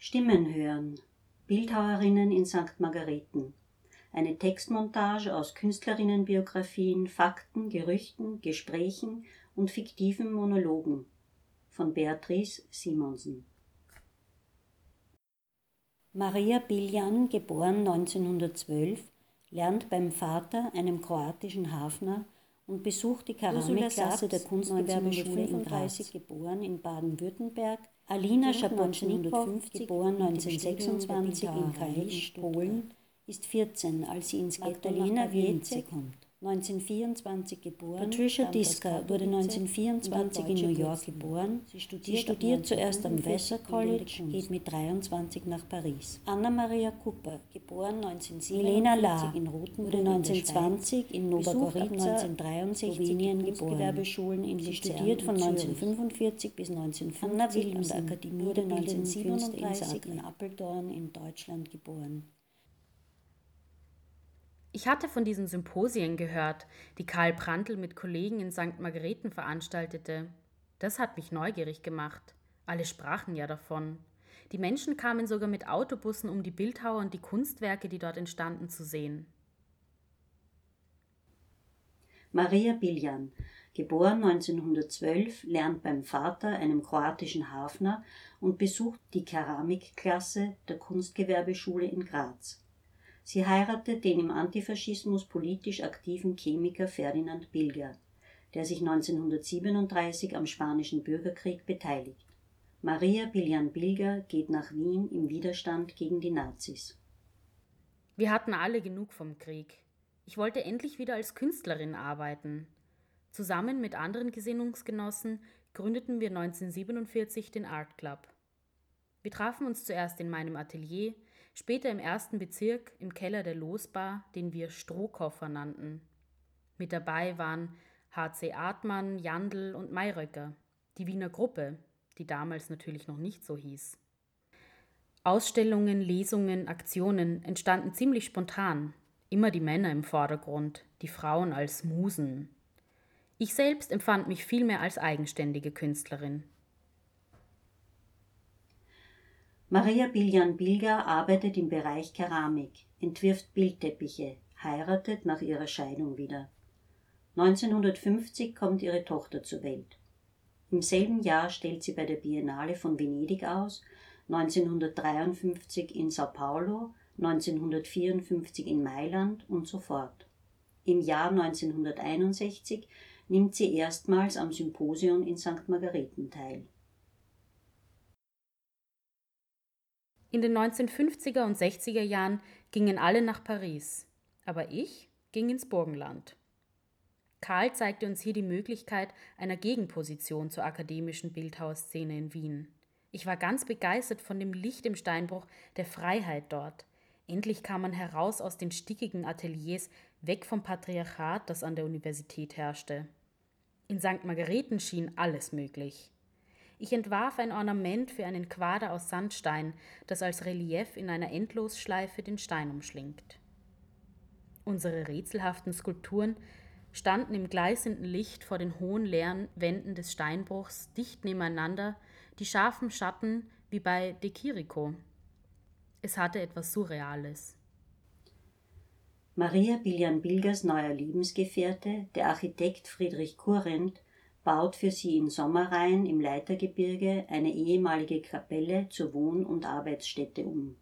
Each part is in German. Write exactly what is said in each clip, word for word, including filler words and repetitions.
Stimmen hören. Bildhauerinnen in Sankt Margarethen. Eine Textmontage aus Künstlerinnenbiografien, Fakten, Gerüchten, Gesprächen und fiktiven Monologen von Beatrice Simonsen. Maria Biljan, geboren neunzehnhundertzwölf, lernt beim Vater, einem kroatischen Hafner, und besucht die Keramikklasse der Kunstgewerbeschule in Graz, geboren in Baden-Württemberg. Alina Schabotnikow, geboren neunzehnhundertsechsundzwanzig in Kalisz, Polen, ist vierzehn, als sie ins Magdalena Wienice kommt. neunzehnhundertvierundzwanzig geboren. Patricia Diska wurde neunzehnhundertvierundzwanzig in New York geboren. Sie studiert, sie studiert zuerst am Vassar College, geht mit dreiundzwanzig nach Paris. Anna-Maria Kupper, geboren neunzehnhundertsiebenundvierzig Milena La, in Rothenburg, wurde neunzehnhundertzwanzig in Nova Gorica, neunzehnhundertdreiundsechzig Slowenien geboren. Sie studiert von neunzehnhundertfünfundvierzig bis neunzehnhundertfünfzig an der Akademie der neunzehnhundertsiebenunddreißig in Apeldoorn in Deutschland geboren. Ich hatte von diesen Symposien gehört, die Karl Prantl mit Kollegen in Sankt Margarethen veranstaltete. Das hat mich neugierig gemacht. Alle sprachen ja davon. Die Menschen kamen sogar mit Autobussen, um die Bildhauer und die Kunstwerke, die dort entstanden, zu sehen. Maria Biljan, geboren neunzehnhundertzwölf, lernt beim Vater, einem kroatischen Hafner, und besucht die Keramikklasse der Kunstgewerbeschule in Graz. Sie heiratet den im Antifaschismus politisch aktiven Chemiker Ferdinand Bilger, der sich neunzehnhundertsiebenunddreißig am Spanischen Bürgerkrieg beteiligt. Maria Biljan-Bilger geht nach Wien im Widerstand gegen die Nazis. Wir hatten alle genug vom Krieg. Ich wollte endlich wieder als Künstlerin arbeiten. Zusammen mit anderen Gesinnungsgenossen gründeten wir neunzehnhundertsiebenundvierzig den Art Club. Wir trafen uns zuerst in meinem Atelier, später im ersten Bezirk im Keller der Losbar, den wir Strohkoffer nannten. Mit dabei waren H C Artmann, Jandl und Mayröcker, die Wiener Gruppe, die damals natürlich noch nicht so hieß. Ausstellungen, Lesungen, Aktionen entstanden ziemlich spontan, immer die Männer im Vordergrund, die Frauen als Musen. Ich selbst empfand mich vielmehr als eigenständige Künstlerin. Maria Biljan-Bilger arbeitet im Bereich Keramik, entwirft Bildteppiche, heiratet nach ihrer Scheidung wieder. neunzehnhundertfünfzig kommt ihre Tochter zur Welt. Im selben Jahr stellt sie bei der Biennale von Venedig aus, neunzehnhundertdreiundfünfzig in Sao Paulo, neunzehnhundertvierundfünfzig in Mailand und so fort. Im Jahr neunzehnhunderteinundsechzig nimmt sie erstmals am Symposion in Sankt Margarethen teil. In den neunzehnhundertfünfziger und sechziger Jahren gingen alle nach Paris, aber ich ging ins Burgenland. Karl zeigte uns hier die Möglichkeit einer Gegenposition zur akademischen Bildhauerszene in Wien. Ich war ganz begeistert von dem Licht im Steinbruch, der Freiheit dort. Endlich kam man heraus aus den stickigen Ateliers, weg vom Patriarchat, das an der Universität herrschte. In Sankt Margarethen schien alles möglich. Ich entwarf ein Ornament für einen Quader aus Sandstein, das als Relief in einer Endlosschleife den Stein umschlingt. Unsere rätselhaften Skulpturen standen im gleißenden Licht vor den hohen leeren Wänden des Steinbruchs dicht nebeneinander, die scharfen Schatten wie bei De Chirico. Es hatte etwas Surreales. Maria Biljan-Bilgers neuer Lebensgefährte, der Architekt Friedrich Kurrent, baut für sie in Sommerrhein im Leitergebirge eine ehemalige Kapelle zur Wohn- und Arbeitsstätte um.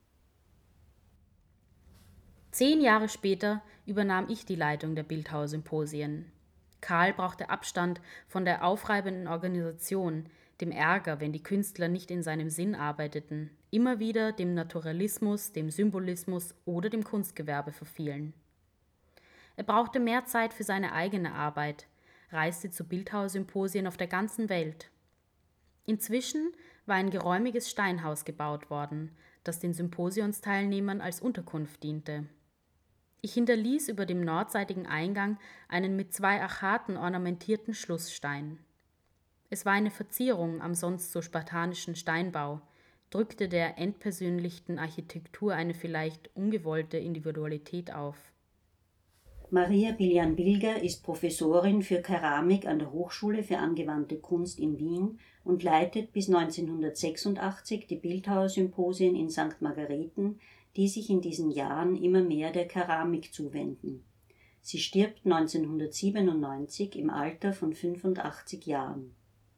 Zehn Jahre später übernahm ich die Leitung der Bildhauersymposien. Karl brauchte Abstand von der aufreibenden Organisation, dem Ärger, wenn die Künstler nicht in seinem Sinn arbeiteten, immer wieder dem Naturalismus, dem Symbolismus oder dem Kunstgewerbe verfielen. Er brauchte mehr Zeit für seine eigene Arbeit, reiste zu Bildhauersymposien auf der ganzen Welt. Inzwischen war ein geräumiges Steinhaus gebaut worden, das den Symposionsteilnehmern als Unterkunft diente. Ich hinterließ über dem nordseitigen Eingang einen mit zwei Achaten ornamentierten Schlussstein. Es war eine Verzierung am sonst so spartanischen Steinbau, drückte der entpersönlichten Architektur eine vielleicht ungewollte Individualität auf. Maria Biljan-Bilger ist Professorin für Keramik an der Hochschule für angewandte Kunst in Wien und leitet bis neunzehnhundertsechsundachtzig die Bildhauersymposien in Sankt Margarethen, die sich in diesen Jahren immer mehr der Keramik zuwenden. Sie stirbt neunzehnhundertsiebenundneunzig im Alter von fünfundachtzig Jahren.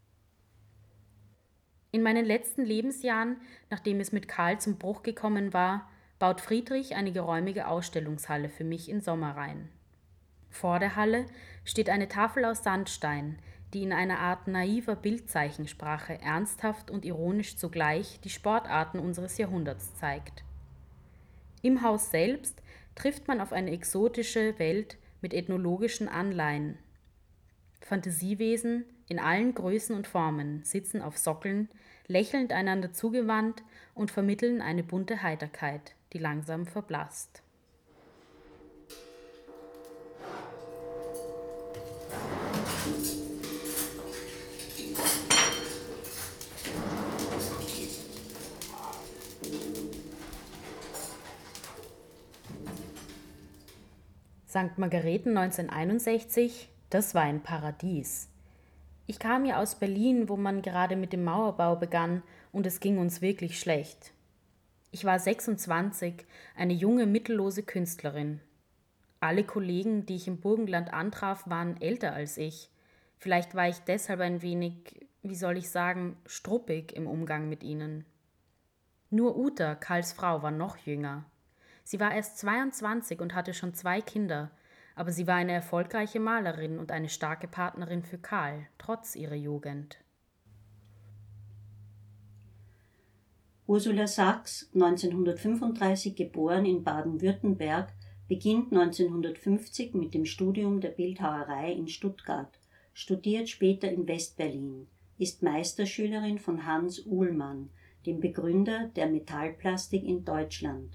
In meinen letzten Lebensjahren, nachdem es mit Karl zum Bruch gekommen war, baut Friedrich eine geräumige Ausstellungshalle für mich in Sommerrhein. Vor der Halle steht eine Tafel aus Sandstein, die in einer Art naiver Bildzeichensprache ernsthaft und ironisch zugleich die Sportarten unseres Jahrhunderts zeigt. Im Haus selbst trifft man auf eine exotische Welt mit ethnologischen Anleihen. Fantasiewesen in allen Größen und Formen sitzen auf Sockeln, lächelnd einander zugewandt und vermitteln eine bunte Heiterkeit, die langsam verblasst. Sankt Margarethen neunzehnhunderteinundsechzig, das war ein Paradies. Ich kam ja aus Berlin, wo man gerade mit dem Mauerbau begann, und es ging uns wirklich schlecht. Ich war sechsundzwanzig, eine junge, mittellose Künstlerin. Alle Kollegen, die ich im Burgenland antraf, waren älter als ich. Vielleicht war ich deshalb ein wenig, wie soll ich sagen, struppig im Umgang mit ihnen. Nur Uta, Karls Frau, war noch jünger. Sie war erst zweiundzwanzig und hatte schon zwei Kinder, aber sie war eine erfolgreiche Malerin und eine starke Partnerin für Karl, trotz ihrer Jugend. Ursula Sachs, neunzehnhundertfünfunddreißig geboren in Baden-Württemberg, beginnt neunzehnhundertfünfzig mit dem Studium der Bildhauerei in Stuttgart, studiert später in West-Berlin, ist Meisterschülerin von Hans Uhlmann, dem Begründer der Metallplastik in Deutschland.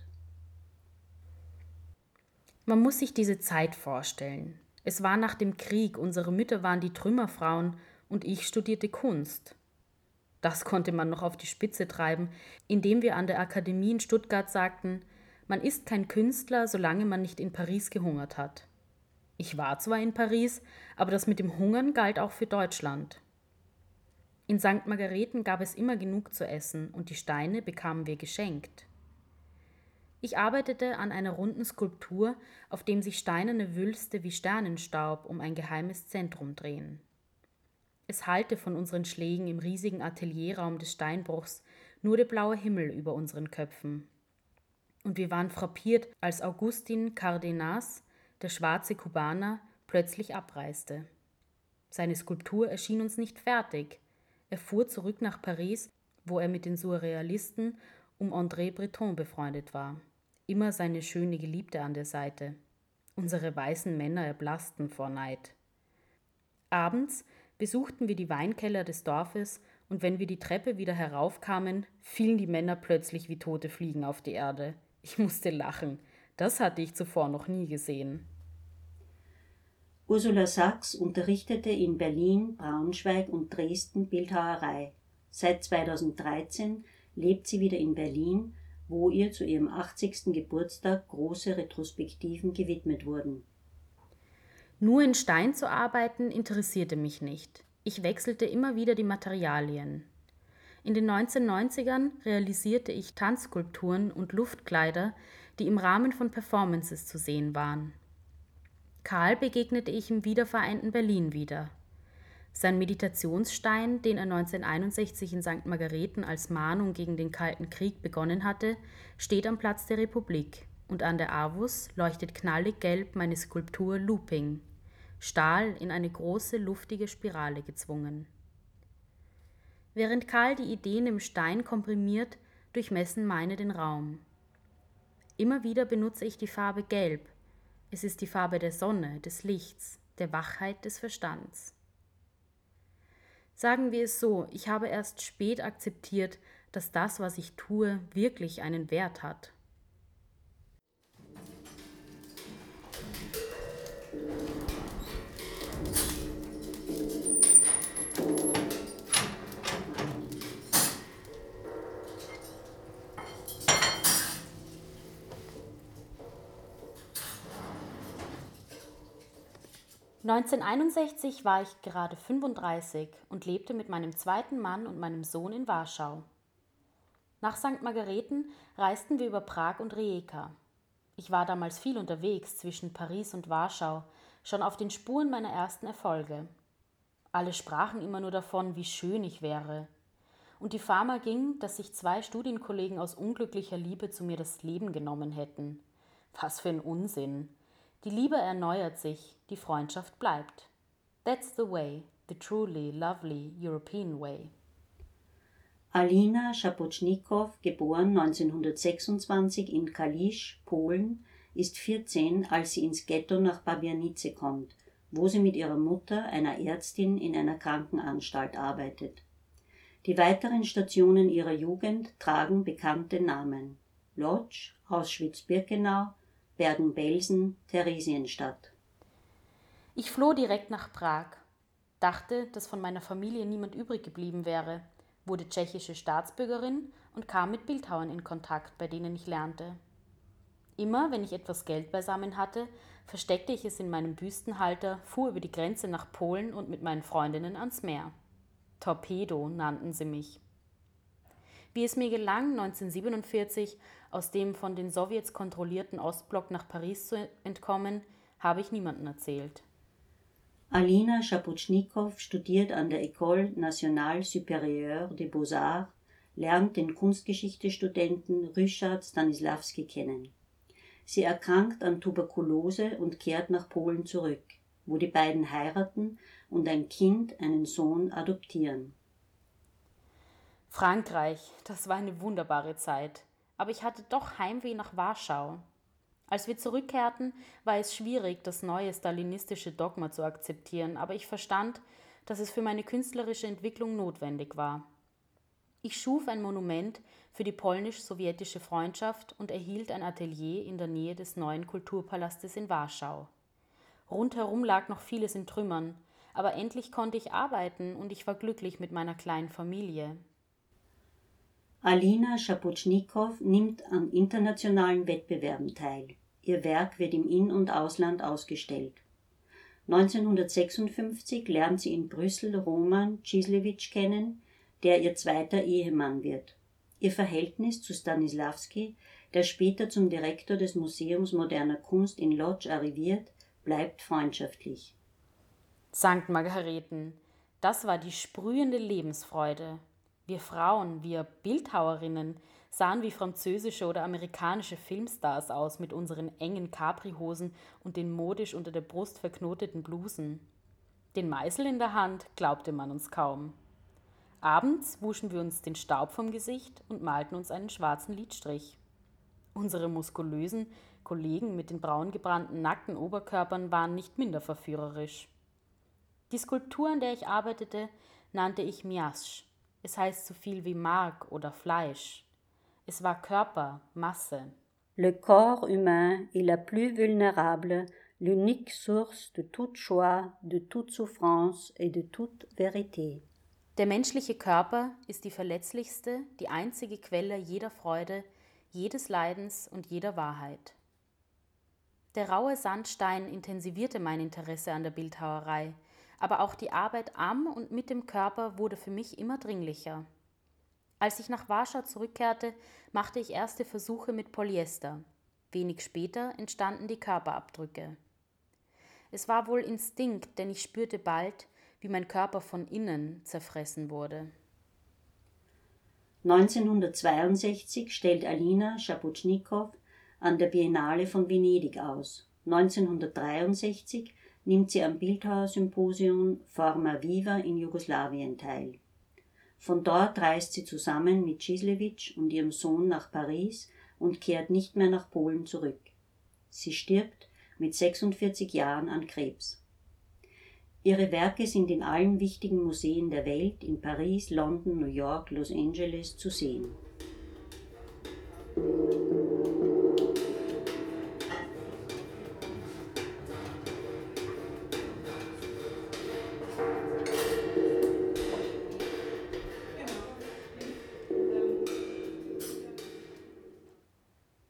Man muss sich diese Zeit vorstellen. Es war nach dem Krieg, unsere Mütter waren die Trümmerfrauen und ich studierte Kunst. Das konnte man noch auf die Spitze treiben, indem wir an der Akademie in Stuttgart sagten, man ist kein Künstler, solange man nicht in Paris gehungert hat. Ich war zwar in Paris, aber das mit dem Hungern galt auch für Deutschland. In Sankt Margarethen gab es immer genug zu essen und die Steine bekamen wir geschenkt. Ich arbeitete an einer runden Skulptur, auf dem sich steinerne Wülste wie Sternenstaub um ein geheimes Zentrum drehen. Es hallte von unseren Schlägen im riesigen Atelierraum des Steinbruchs nur der blaue Himmel über unseren Köpfen. Und wir waren frappiert, als Augustin Cardenas, der schwarze Kubaner, plötzlich abreiste. Seine Skulptur erschien uns nicht fertig. Er fuhr zurück nach Paris, wo er mit den Surrealisten um André Breton befreundet war. Immer seine schöne Geliebte an der Seite. Unsere weißen Männer erblassten vor Neid. Abends besuchten wir die Weinkeller des Dorfes und wenn wir die Treppe wieder heraufkamen, fielen die Männer plötzlich wie tote Fliegen auf die Erde. Ich musste lachen. Das hatte ich zuvor noch nie gesehen. Ursula Sachs unterrichtete in Berlin, Braunschweig und Dresden Bildhauerei. Seit zweitausenddreizehn lebt sie wieder in Berlin, wo ihr zu ihrem achtzigsten Geburtstag große Retrospektiven gewidmet wurden. Nur in Stein zu arbeiten interessierte mich nicht. Ich wechselte immer wieder die Materialien. In den neunzehnhundertneunzigern realisierte ich Tanzskulpturen und Luftkleider, die im Rahmen von Performances zu sehen waren. Karl begegnete ich im wiedervereinten Berlin wieder. Sein Meditationsstein, den er neunzehnhunderteinundsechzig in Sankt Margarethen als Mahnung gegen den Kalten Krieg begonnen hatte, steht am Platz der Republik und an der Avus leuchtet knallig gelb meine Skulptur Looping, Stahl in eine große, luftige Spirale gezwungen. Während Karl die Ideen im Stein komprimiert, durchmessen meine den Raum. Immer wieder benutze ich die Farbe Gelb. Es ist die Farbe der Sonne, des Lichts, der Wachheit des Verstands. Sagen wir es so, ich habe erst spät akzeptiert, dass das, was ich tue, wirklich einen Wert hat. neunzehnhunderteinundsechzig war ich gerade fünfunddreißig und lebte mit meinem zweiten Mann und meinem Sohn in Warschau. Nach Sankt Margarethen reisten wir über Prag und Rijeka. Ich war damals viel unterwegs zwischen Paris und Warschau, schon auf den Spuren meiner ersten Erfolge. Alle sprachen immer nur davon, wie schön ich wäre. Und die Fama ging, dass sich zwei Studienkollegen aus unglücklicher Liebe zu mir das Leben genommen hätten. Was für ein Unsinn. Die Liebe erneuert sich, die Freundschaft bleibt. That's the way, the truly lovely European way. Alina Szapocznikow, geboren neunzehnhundertsechsundzwanzig in Kalisz, Polen, ist vierzehn, als sie ins Ghetto nach Pabianice kommt, wo sie mit ihrer Mutter, einer Ärztin, in einer Krankenanstalt arbeitet. Die weiteren Stationen ihrer Jugend tragen bekannte Namen: Lodz, Auschwitz-Birkenau, Bergen-Belsen, Theresienstadt. Ich floh direkt nach Prag, dachte, dass von meiner Familie niemand übrig geblieben wäre, wurde tschechische Staatsbürgerin und kam mit Bildhauern in Kontakt, bei denen ich lernte. Immer, wenn ich etwas Geld beisammen hatte, versteckte ich es in meinem Büstenhalter, fuhr über die Grenze nach Polen und mit meinen Freundinnen ans Meer. Torpedo nannten sie mich. Wie es mir gelang, neunzehnhundertsiebenundvierzig aus dem von den Sowjets kontrollierten Ostblock nach Paris zu entkommen, habe ich niemandem erzählt. Alina Szapocznikow studiert an der École Nationale Supérieure des Beaux-Arts, lernt den Kunstgeschichte-Studenten Ryszard Stanisławski kennen. Sie erkrankt an Tuberkulose und kehrt nach Polen zurück, wo die beiden heiraten und ein Kind, einen Sohn, adoptieren. Frankreich, das war eine wunderbare Zeit, aber ich hatte doch Heimweh nach Warschau. Als wir zurückkehrten, war es schwierig, das neue stalinistische Dogma zu akzeptieren, aber ich verstand, dass es für meine künstlerische Entwicklung notwendig war. Ich schuf ein Monument für die polnisch-sowjetische Freundschaft und erhielt ein Atelier in der Nähe des neuen Kulturpalastes in Warschau. Rundherum lag noch vieles in Trümmern, aber endlich konnte ich arbeiten und ich war glücklich mit meiner kleinen Familie. Alina Szapocznikow nimmt an internationalen Wettbewerben teil. Ihr Werk wird im In- und Ausland ausgestellt. neunzehnhundertsechsundfünfzig lernt sie in Brüssel Roman Cisłewicz kennen, der ihr zweiter Ehemann wird. Ihr Verhältnis zu Stanisławski, der später zum Direktor des Museums moderner Kunst in Lodz arriviert, bleibt freundschaftlich. Sankt Margarethen, das war die sprühende Lebensfreude. Wir Frauen, wir Bildhauerinnen, sahen wie französische oder amerikanische Filmstars aus mit unseren engen Capri-Hosen und den modisch unter der Brust verknoteten Blusen. Den Meißel in der Hand glaubte man uns kaum. Abends wuschen wir uns den Staub vom Gesicht und malten uns einen schwarzen Lidstrich. Unsere muskulösen Kollegen mit den braun gebrannten nackten Oberkörpern waren nicht minder verführerisch. Die Skulptur, an der ich arbeitete, nannte ich Miasch. Es heißt so viel wie Mark oder Fleisch. Es war Körper, Masse. Le corps humain est la plus vulnérable, l'unique source de toute joie, de toute souffrance et de toute vérité. Der menschliche Körper ist die verletzlichste, die einzige Quelle jeder Freude, jedes Leidens und jeder Wahrheit. Der raue Sandstein intensivierte mein Interesse an der Bildhauerei, aber auch die Arbeit am und mit dem Körper wurde für mich immer dringlicher. Als ich nach Warschau zurückkehrte, machte ich erste Versuche mit Polyester. Wenig später entstanden die Körperabdrücke. Es war wohl Instinkt, denn ich spürte bald, wie mein Körper von innen zerfressen wurde. neunzehnhundertzweiundsechzig stellt Alina Szapocznikow an der Biennale von Venedig aus. neunzehnhundertdreiundsechzig nimmt sie am Bildhauersymposium Forma Viva in Jugoslawien teil. Von dort reist sie zusammen mit Cisłewicz und ihrem Sohn nach Paris und kehrt nicht mehr nach Polen zurück. Sie stirbt mit sechsundvierzig Jahren an Krebs. Ihre Werke sind in allen wichtigen Museen der Welt in Paris, London, New York, Los Angeles zu sehen.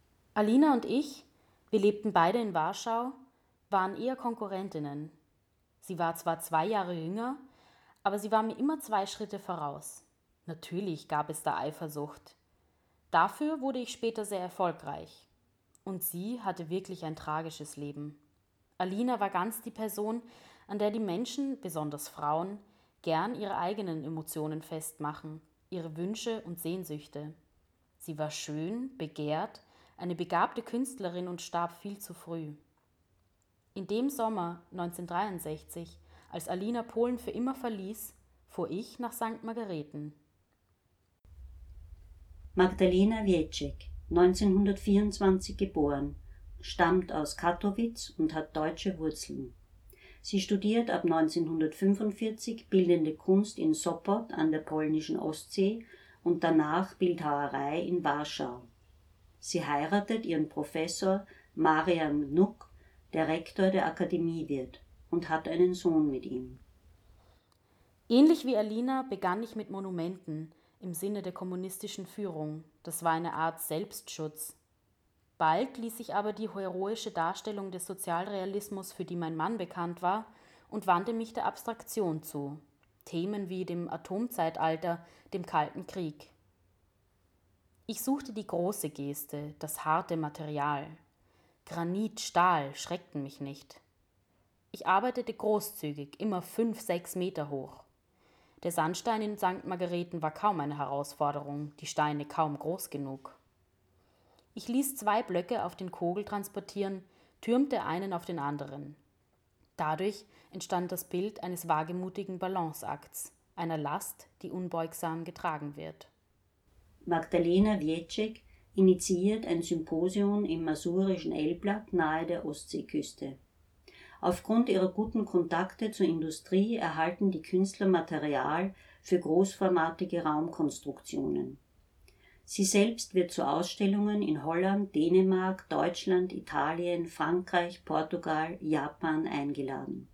Alina und ich, wir lebten beide in Warschau, waren eher Konkurrentinnen. Sie war zwar zwei Jahre jünger, aber sie war mir immer zwei Schritte voraus. Natürlich gab es da Eifersucht. Dafür wurde ich später sehr erfolgreich. Und sie hatte wirklich ein tragisches Leben. Alina war ganz die Person, an der die Menschen, besonders Frauen, gern ihre eigenen Emotionen festmachen, ihre Wünsche und Sehnsüchte. Sie war schön, begehrt, eine begabte Künstlerin und starb viel zu früh. In dem Sommer neunzehnhundertdreiundsechzig, als Alina Polen für immer verließ, fuhr ich nach Sankt Margarethen. Magdalena Wieczek, neunzehnhundertvierundzwanzig geboren, stammt aus Kattowitz und hat deutsche Wurzeln. Sie studiert ab neunzehnhundertfünfundvierzig Bildende Kunst in Sopot an der polnischen Ostsee und danach Bildhauerei in Warschau. Sie heiratet ihren Professor Marian Wnuk, der Rektor der Akademie wird, und hat einen Sohn mit ihm. Ähnlich wie Alina begann ich mit Monumenten im Sinne der kommunistischen Führung. Das war eine Art Selbstschutz. Bald ließ ich aber die heroische Darstellung des Sozialrealismus, für die mein Mann bekannt war, und wandte mich der Abstraktion zu. Themen wie dem Atomzeitalter, dem Kalten Krieg. Ich suchte die große Geste, das harte Material. Granit, Stahl schreckten mich nicht. Ich arbeitete großzügig, immer fünf, sechs Meter hoch. Der Sandstein in Sankt Margarethen war kaum eine Herausforderung, die Steine kaum groß genug. Ich ließ zwei Blöcke auf den Kogel transportieren, türmte einen auf den anderen. Dadurch entstand das Bild eines wagemutigen Balanceakts, einer Last, die unbeugsam getragen wird. Magdalena Wieczek initiiert ein Symposion im masurischen Elbląg nahe der Ostseeküste. Aufgrund ihrer guten Kontakte zur Industrie erhalten die Künstler Material für großformatige Raumkonstruktionen. Sie selbst wird zu Ausstellungen in Holland, Dänemark, Deutschland, Italien, Frankreich, Portugal, Japan eingeladen.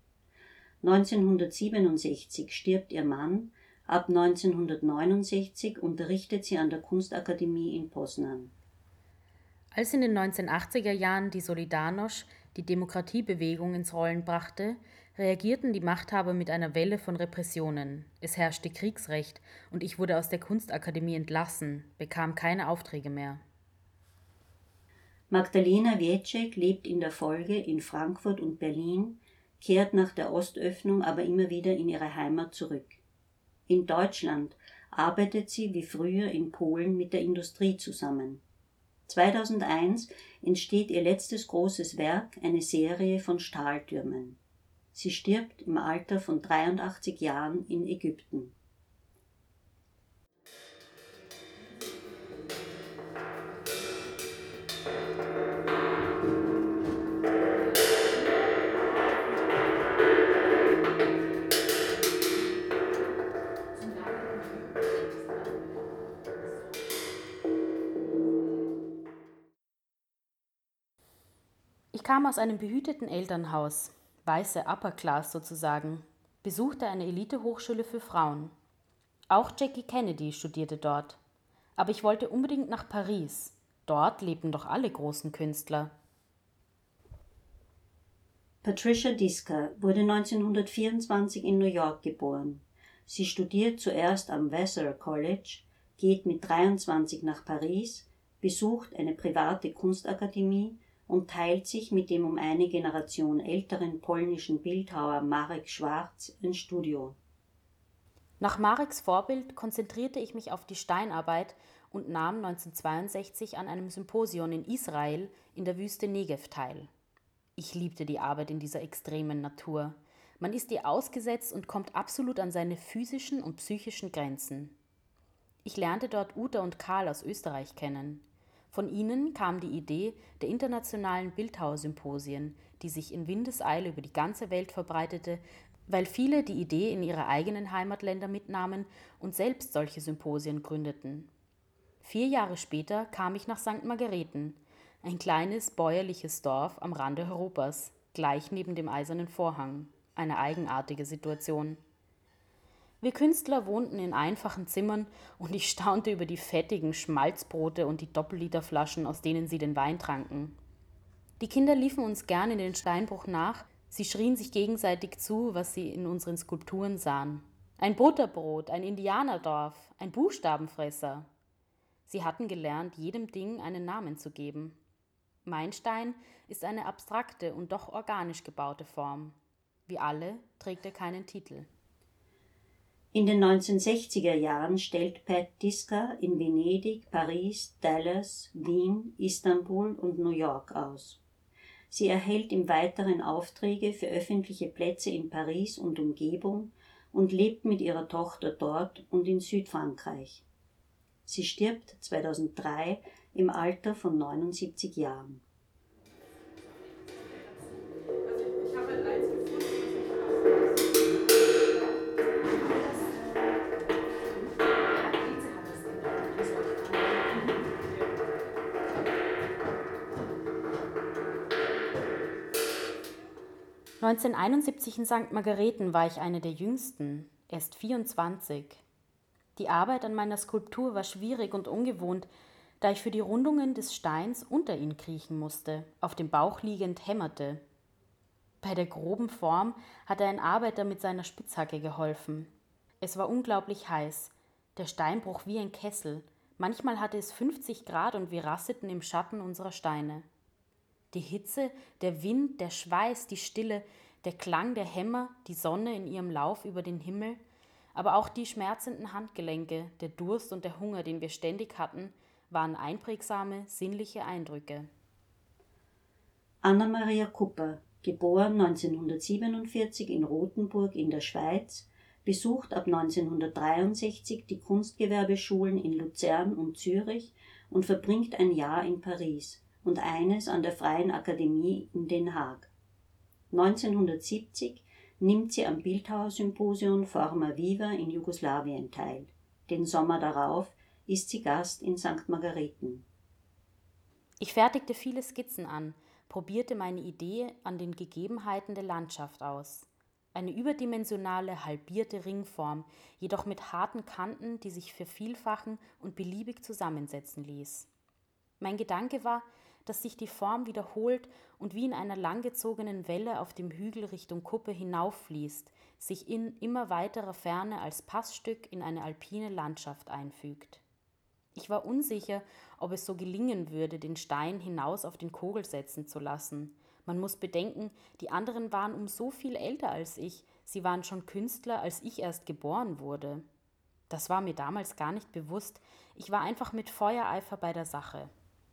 neunzehnhundertsiebenundsechzig stirbt ihr Mann, ab neunzehnhundertneunundsechzig unterrichtet sie an der Kunstakademie in Poznań. Als in den neunzehnhundertachtziger Jahren die Solidarność die Demokratiebewegung ins Rollen brachte, reagierten die Machthaber mit einer Welle von Repressionen. Es herrschte Kriegsrecht und ich wurde aus der Kunstakademie entlassen, bekam keine Aufträge mehr. Magdalena Wieczek lebt in der Folge in Frankfurt und Berlin, kehrt nach der Ostöffnung aber immer wieder in ihre Heimat zurück. In Deutschland arbeitet sie wie früher in Polen mit der Industrie zusammen. zweitausendeins entsteht ihr letztes großes Werk, eine Serie von Stahltürmen. Sie stirbt im Alter von dreiundachtzig Jahren in Ägypten. Ich kam aus einem behüteten Elternhaus, weiße Upper Class sozusagen, besuchte eine Elite-Hochschule für Frauen. Auch Jackie Kennedy studierte dort. Aber ich wollte unbedingt nach Paris. Dort lebten doch alle großen Künstler. Patricia Diska wurde neunzehnhundertvierundzwanzig in New York geboren. Sie studiert zuerst am Vassar College, geht mit dreiundzwanzig nach Paris, besucht eine private Kunstakademie und teilt sich mit dem um eine Generation älteren polnischen Bildhauer Marek Schwarz ein Studio. Nach Mareks Vorbild konzentrierte ich mich auf die Steinarbeit und nahm neunzehnhundertzweiundsechzig an einem Symposion in Israel in der Wüste Negev teil. Ich liebte die Arbeit in dieser extremen Natur. Man ist ihr ausgesetzt und kommt absolut an seine physischen und psychischen Grenzen. Ich lernte dort Uta und Karl aus Österreich kennen. Von ihnen kam die Idee der internationalen Bildhauersymposien, die sich in Windeseile über die ganze Welt verbreitete, weil viele die Idee in ihre eigenen Heimatländer mitnahmen und selbst solche Symposien gründeten. Vier Jahre später kam ich nach Sankt Margarethen, ein kleines bäuerliches Dorf am Rande Europas, gleich neben dem Eisernen Vorhang, eine eigenartige Situation. Wir Künstler wohnten in einfachen Zimmern und ich staunte über die fettigen Schmalzbrote und die Doppelliterflaschen, aus denen sie den Wein tranken. Die Kinder liefen uns gern in den Steinbruch nach, Sie schrien sich gegenseitig zu, was sie in unseren Skulpturen sahen. Ein Butterbrot, ein Indianerdorf, ein Buchstabenfresser. Sie hatten gelernt, jedem Ding einen Namen zu geben. Mein Stein ist eine abstrakte und doch organisch gebaute Form. Wie alle trägt er keinen Titel. In den neunzehnhundertsechziger Jahren stellt Pat Diska in Venedig, Paris, Dallas, Wien, Istanbul und New York aus. Sie erhält im Weiteren Aufträge für öffentliche Plätze in Paris und Umgebung und lebt mit ihrer Tochter dort und in Südfrankreich. Sie stirbt zweitausenddrei im Alter von neunundsiebzig Jahren. neunzehnhunderteinundsiebzig in Sankt Margarethen war ich eine der Jüngsten, erst vierundzwanzig. Die Arbeit an meiner Skulptur war schwierig und ungewohnt, da ich für die Rundungen des Steins unter ihn kriechen musste, auf dem Bauch liegend hämmerte. Bei der groben Form hatte ein Arbeiter mit seiner Spitzhacke geholfen. Es war unglaublich heiß, der Steinbruch wie ein Kessel, manchmal hatte es fünfzig Grad und wir rasteten im Schatten unserer Steine. Die Hitze, der Wind, der Schweiß, die Stille, der Klang der Hämmer, die Sonne in ihrem Lauf über den Himmel, aber auch die schmerzenden Handgelenke, der Durst und der Hunger, den wir ständig hatten, waren einprägsame, sinnliche Eindrücke. Anna-Maria Kupper, geboren neunzehnhundertsiebenundvierzig in Rothenburg in der Schweiz, besucht ab neunzehnhundertdreiundsechzig die Kunstgewerbeschulen in Luzern und Zürich und verbringt ein Jahr in Paris und eines an der Freien Akademie in Den Haag. neunzehnhundertsiebzig nimmt sie am Bildhauersymposion Forma Viva in Jugoslawien teil. Den Sommer darauf ist sie Gast in Sankt Margarethen. Ich fertigte viele Skizzen an, probierte meine Idee an den Gegebenheiten der Landschaft aus. Eine überdimensionale, halbierte Ringform, jedoch mit harten Kanten, die sich vervielfachen und beliebig zusammensetzen ließ. Mein Gedanke war, dass sich die Form wiederholt und wie in einer langgezogenen Welle auf dem Hügel Richtung Kuppe hinauffließt, sich in immer weiterer Ferne als Passstück in eine alpine Landschaft einfügt. Ich war unsicher, ob es so gelingen würde, den Stein hinaus auf den Kogel setzen zu lassen. Man muss bedenken, die anderen waren um so viel älter als ich, sie waren schon Künstler, als ich erst geboren wurde. Das war mir damals gar nicht bewusst, ich war einfach mit Feuereifer bei der Sache.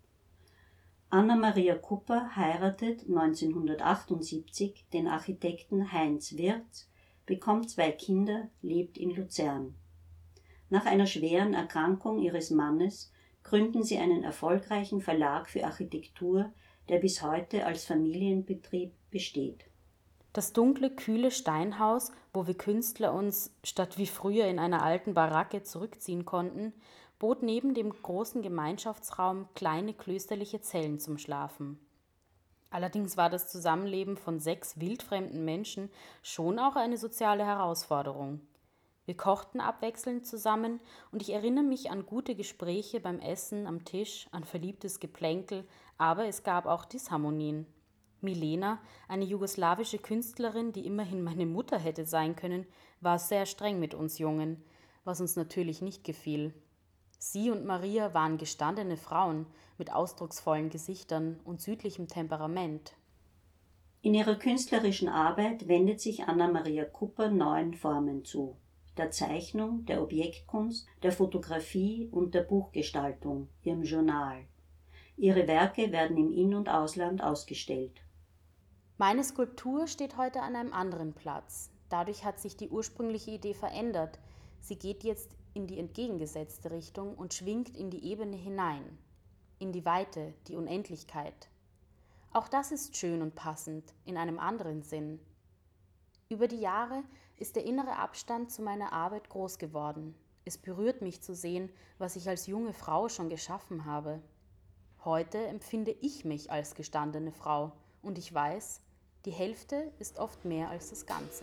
Anna-Maria Kupper heiratet neunzehnhundertachtundsiebzig den Architekten Heinz Wirz, bekommt zwei Kinder, lebt in Luzern. Nach einer schweren Erkrankung ihres Mannes gründen sie einen erfolgreichen Verlag für Architektur, der bis heute als Familienbetrieb besteht. Das dunkle, kühle Steinhaus, wo wir Künstler uns, statt wie früher in einer alten Baracke, zurückziehen konnten, bot neben dem großen Gemeinschaftsraum kleine klösterliche Zellen zum Schlafen. Allerdings war das Zusammenleben von sechs wildfremden Menschen schon auch eine soziale Herausforderung. Wir kochten abwechselnd zusammen und ich erinnere mich an gute Gespräche beim Essen am Tisch, an verliebtes Geplänkel, aber es gab auch Disharmonien. Milena, eine jugoslawische Künstlerin, die immerhin meine Mutter hätte sein können, war sehr streng mit uns Jungen, was uns natürlich nicht gefiel. Sie und Maria waren gestandene Frauen mit ausdrucksvollen Gesichtern und südlichem Temperament. In ihrer künstlerischen Arbeit wendet sich Anna-Maria Kupper neuen Formen zu: der Zeichnung, der Objektkunst, der Fotografie und der Buchgestaltung, ihrem Journal. Ihre Werke werden im In- und Ausland ausgestellt. Meine Skulptur steht heute an einem anderen Platz. Dadurch hat sich die ursprüngliche Idee verändert. Sie geht jetzt in die entgegengesetzte Richtung und schwingt in die Ebene hinein, in die Weite, die Unendlichkeit. Auch das ist schön und passend, in einem anderen Sinn. Über die Jahre ist der innere Abstand zu meiner Arbeit groß geworden. Es berührt mich zu sehen, was ich als junge Frau schon geschaffen habe. Heute empfinde ich mich als gestandene Frau und ich weiß, die Hälfte ist oft mehr als das Ganze.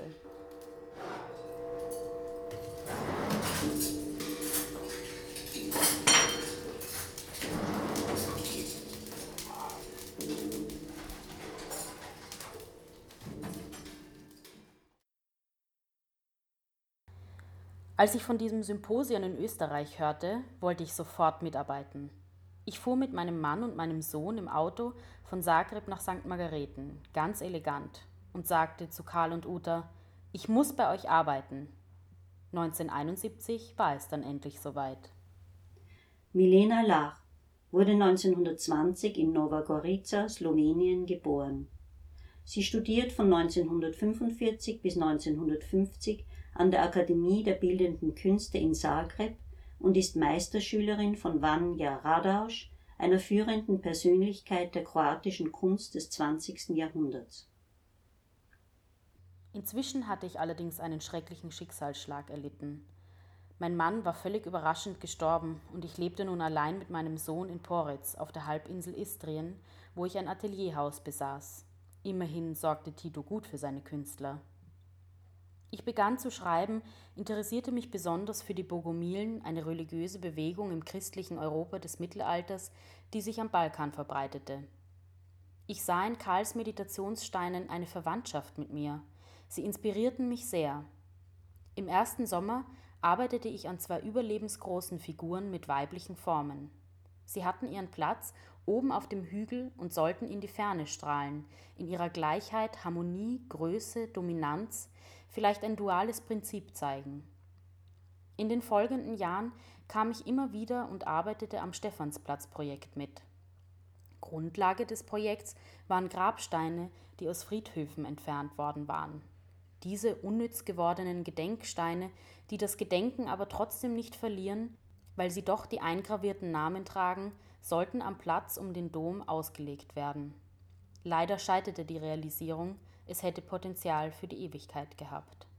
Als ich von diesem Symposion in Österreich hörte, wollte ich sofort mitarbeiten. Ich fuhr mit meinem Mann und meinem Sohn im Auto von Zagreb nach Sankt Margarethen, ganz elegant, und sagte zu Karl und Uta: Ich muss bei euch arbeiten. neunzehnhunderteinundsiebzig war es dann endlich soweit. Milena Lach wurde neunzehnhundertzwanzig in Nova Gorica, Slowenien, geboren. Sie studiert von neunzehnhundertfünfundvierzig bis neunzehnhundertfünfzig an der Akademie der Bildenden Künste in Zagreb und ist Meisterschülerin von Vanja Radausch, einer führenden Persönlichkeit der kroatischen Kunst des zwanzigsten Jahrhunderts. Inzwischen hatte ich allerdings einen schrecklichen Schicksalsschlag erlitten. Mein Mann war völlig überraschend gestorben und ich lebte nun allein mit meinem Sohn in Poreč auf der Halbinsel Istrien, wo ich ein Atelierhaus besaß. Immerhin sorgte Tito gut für seine Künstler. Ich begann zu schreiben, interessierte mich besonders für die Bogomilen, eine religiöse Bewegung im christlichen Europa des Mittelalters, die sich am Balkan verbreitete. Ich sah in Karls Meditationssteinen eine Verwandtschaft mit mir. Sie inspirierten mich sehr. Im ersten Sommer arbeitete ich an zwei überlebensgroßen Figuren mit weiblichen Formen. Sie hatten ihren Platz oben auf dem Hügel und sollten in die Ferne strahlen, in ihrer Gleichheit, Harmonie, Größe, Dominanz, vielleicht ein duales Prinzip zeigen. In den folgenden Jahren kam ich immer wieder und arbeitete am Stephansplatz-Projekt mit. Grundlage des Projekts waren Grabsteine, die aus Friedhöfen entfernt worden waren. Diese unnütz gewordenen Gedenksteine, die das Gedenken aber trotzdem nicht verlieren, weil sie doch die eingravierten Namen tragen, sollten am Platz um den Dom ausgelegt werden. Leider scheiterte die Realisierung, es hätte Potenzial für die Ewigkeit gehabt.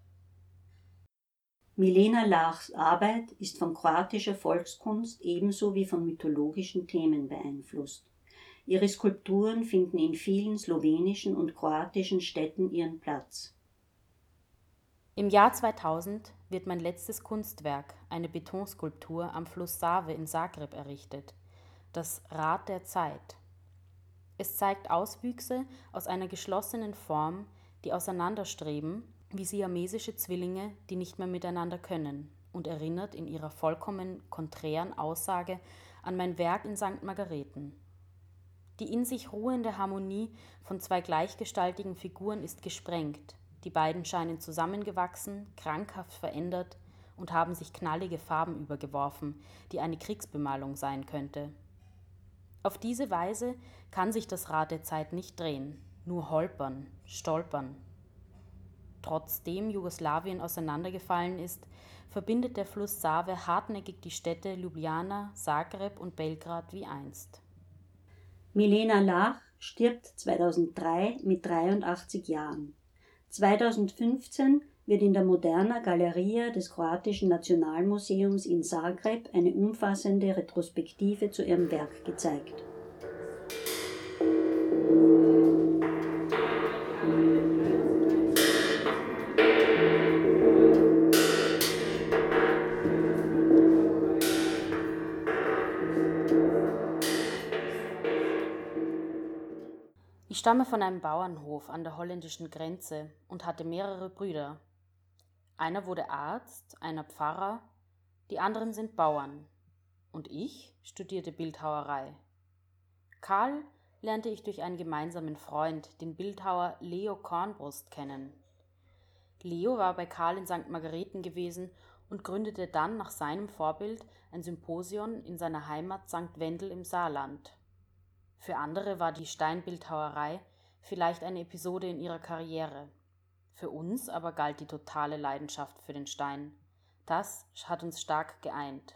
Milena Lachs Arbeit ist von kroatischer Volkskunst ebenso wie von mythologischen Themen beeinflusst. Ihre Skulpturen finden in vielen slowenischen und kroatischen Städten ihren Platz. Im Jahr zweitausend wird mein letztes Kunstwerk, eine Betonskulptur am Fluss Save in Zagreb, errichtet, das Rad der Zeit. Es zeigt Auswüchse aus einer geschlossenen Form, die auseinanderstreben, wie siamesische Zwillinge, die nicht mehr miteinander können, und erinnert in ihrer vollkommen konträren Aussage an mein Werk in Sankt Margarethen. Die in sich ruhende Harmonie von zwei gleichgestaltigen Figuren ist gesprengt. Die beiden scheinen zusammengewachsen, krankhaft verändert und haben sich knallige Farben übergeworfen, die eine Kriegsbemalung sein könnte. Auf diese Weise kann sich das Rad der Zeit nicht drehen, nur holpern, stolpern. Trotzdem Jugoslawien auseinandergefallen ist, verbindet der Fluss Save hartnäckig die Städte Ljubljana, Zagreb und Belgrad wie einst. Milena Lach stirbt zweitausenddrei mit dreiundachtzig Jahren. zweitausendfünfzehn wird in der Moderna Galeria des Kroatischen Nationalmuseums in Zagreb eine umfassende Retrospektive zu ihrem Werk gezeigt. Ich stamme von einem Bauernhof an der holländischen Grenze und hatte mehrere Brüder. Einer wurde Arzt, einer Pfarrer, die anderen sind Bauern. Und ich studierte Bildhauerei. Karl lernte ich durch einen gemeinsamen Freund, den Bildhauer Leo Kornbrust, kennen. Leo war bei Karl in Sankt Margarethen gewesen und gründete dann nach seinem Vorbild ein Symposion in seiner Heimat Sankt Wendel im Saarland. Für andere war die Steinbildhauerei vielleicht eine Episode in ihrer Karriere. Für uns aber galt die totale Leidenschaft für den Stein. Das hat uns stark geeint.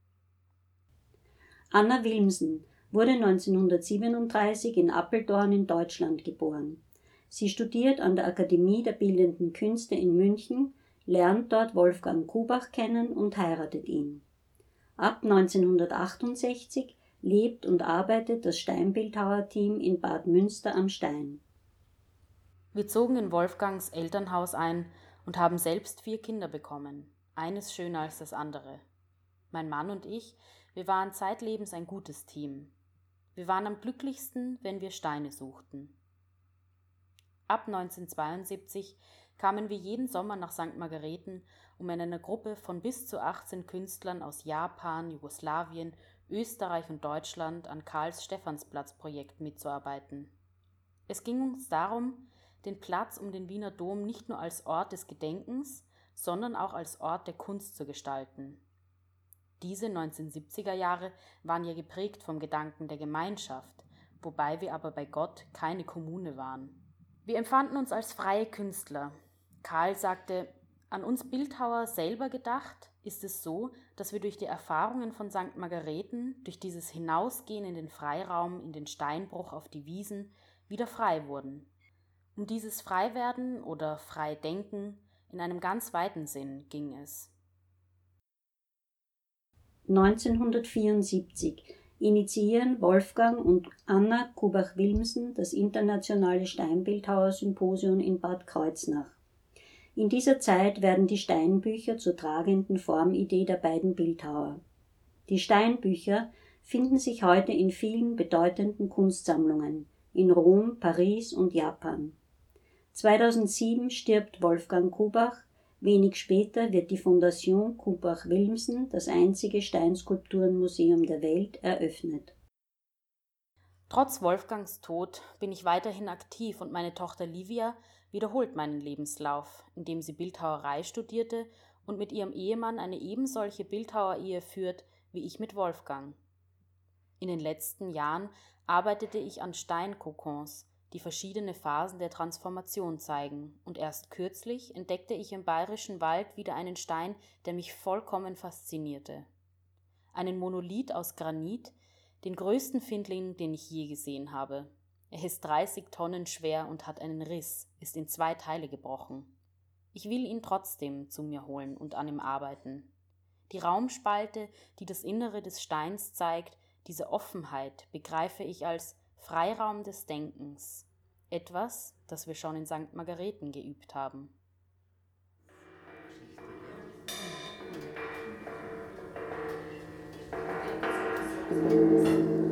Anna Wilmsen wurde neunzehnhundertsiebenunddreißig in Apeldoorn in Deutschland geboren. Sie studiert an der Akademie der Bildenden Künste in München, lernt dort Wolfgang Kubach kennen und heiratet ihn. Ab neunzehnhundertachtundsechzig lebt und arbeitet das Steinbildhauerteam in Bad Münster am Stein. Wir zogen in Wolfgangs Elternhaus ein und haben selbst vier Kinder bekommen, eines schöner als das andere. Mein Mann und ich, wir waren zeitlebens ein gutes Team. Wir waren am glücklichsten, wenn wir Steine suchten. Ab neunzehnhundertzweiundsiebzig kamen wir jeden Sommer nach Sankt Margarethen, um in einer Gruppe von bis zu achtzehn Künstlern aus Japan, Jugoslawien, Österreich und Deutschland an Karls Stephansplatz-Projekt mitzuarbeiten. Es ging uns darum, den Platz um den Wiener Dom nicht nur als Ort des Gedenkens, sondern auch als Ort der Kunst zu gestalten. Diese neunzehnhundertsiebziger Jahre waren ja geprägt vom Gedanken der Gemeinschaft, wobei wir aber bei Gott keine Kommune waren. Wir empfanden uns als freie Künstler. Karl sagte, an uns Bildhauer selber gedacht, ist es so, dass wir durch die Erfahrungen von Sankt Margarethen, durch dieses Hinausgehen in den Freiraum, in den Steinbruch auf die Wiesen, wieder frei wurden. Um dieses Freiwerden oder Freidenken in einem ganz weiten Sinn ging es. neunzehnhundertvierundsiebzig initiieren Wolfgang und Anna Kubach-Wilmsen das internationale Steinbildhauer-Symposium in Bad Kreuznach. In dieser Zeit werden die Steinbücher zur tragenden Formidee der beiden Bildhauer. Die Steinbücher finden sich heute in vielen bedeutenden Kunstsammlungen in Rom, Paris und Japan. zweitausendsieben stirbt Wolfgang Kubach, wenig später wird die Fondation Kubach-Wilmsen, das einzige Steinskulpturenmuseum der Welt, eröffnet. Trotz Wolfgangs Tod bin ich weiterhin aktiv und meine Tochter Livia wiederholt meinen Lebenslauf, indem sie Bildhauerei studierte und mit ihrem Ehemann eine ebensolche Bildhauerehe führt wie ich mit Wolfgang. In den letzten Jahren arbeitete ich an Steinkokons, die verschiedene Phasen der Transformation zeigen, und erst kürzlich entdeckte ich im Bayerischen Wald wieder einen Stein, der mich vollkommen faszinierte. Einen Monolith aus Granit, den größten Findling, den ich je gesehen habe. Er ist dreißig Tonnen schwer und hat einen Riss, ist in zwei Teile gebrochen. Ich will ihn trotzdem zu mir holen und an ihm arbeiten. Die Raumspalte, die das Innere des Steins zeigt, diese Offenheit begreife ich als Freiraum des Denkens. Etwas, das wir schon in Sankt Margarethen geübt haben. Musik